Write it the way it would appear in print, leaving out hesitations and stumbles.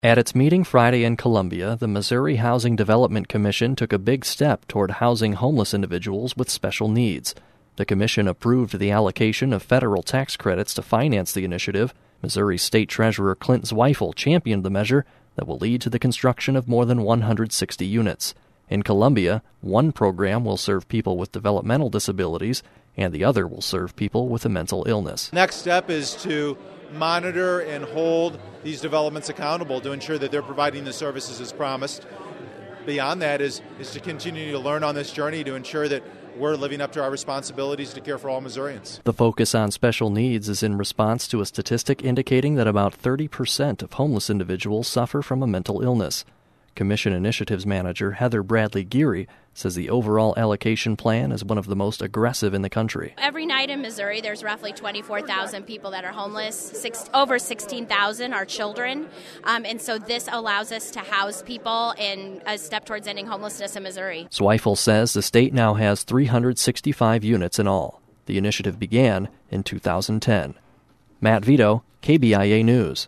At its meeting Friday in Columbia, the Missouri Housing Development Commission took a big step toward housing homeless individuals with special needs. The commission approved the allocation of federal tax credits to finance the initiative. Missouri State Treasurer Clint Zweifel championed the measure that will lead to the construction of more than 160 units. In Columbia, one program will serve people with developmental disabilities, and the other will serve people with a mental illness. Next step is to monitor and hold these developments accountable to ensure that they're providing the services as promised. Beyond that is to continue to learn on this journey to ensure that we're living up to our responsibilities to care for all Missourians. The focus on special needs is in response to a statistic indicating that about 30% of homeless individuals suffer from a mental illness. Commission Initiatives Manager Heather Bradley Geary says the overall allocation plan is one of the most aggressive in the country. Every night in Missouri, there's roughly 24,000 people that are homeless. Over 16,000 are children. And so this allows us to house people in a step towards ending homelessness in Missouri. Zweifel says the state now has 365 units in all. The initiative began in 2010. Matt Vito, KBIA News.